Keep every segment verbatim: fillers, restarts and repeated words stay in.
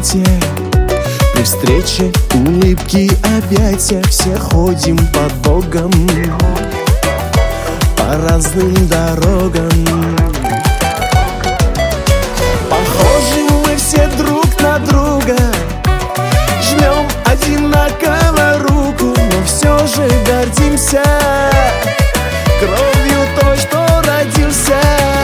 свете. При встрече улыбки, объятия, все ходим под Богом по разным дорогам. Похожи мы все друг на друга, жмем одинаково руку, но все же гордимся кровью той, что родился.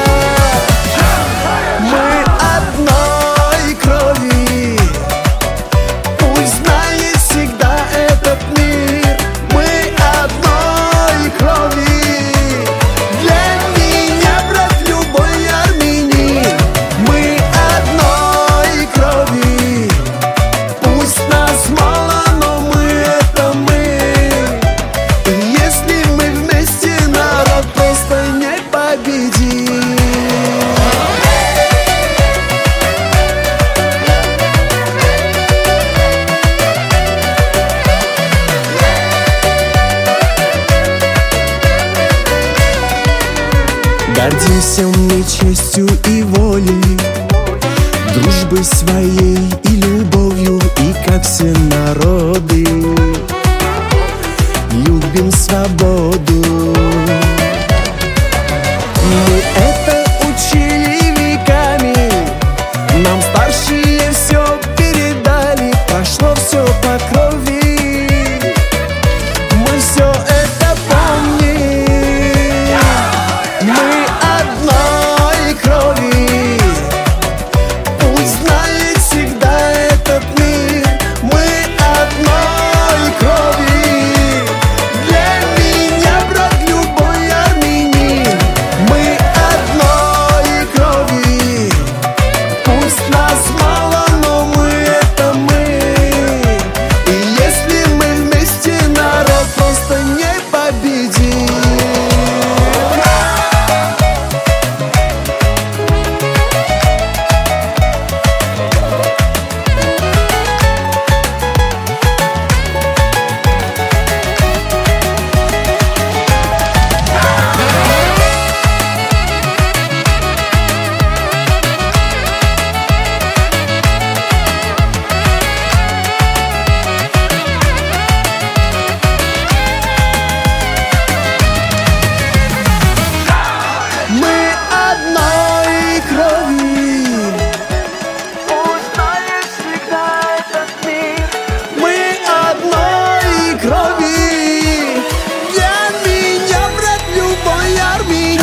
Мы одной крови, пусть знает всегда этот мир. Мы одной крови, для меня брат любой армянин. Мы одной крови, пусть нас мало, но мы это мы. И если мы вместе, народ просто не победит. Гордимся мы честью и волей, дружбой своей и любовью, и как все народы любим свободу. Мы это учили веками, нам старшие все передали, прошло все по крови, мы все это помним. Мы одной крови, пусть знает всегда этот мир. Мы одной крови, для меня брат любой армянин. Мы одной крови, пусть нас мало, но мы это мы. И если мы вместе, народ просто не победит. Мы одной крови, пусть знает всегда этот мир. Мы одной крови, для меня брат любой армянин.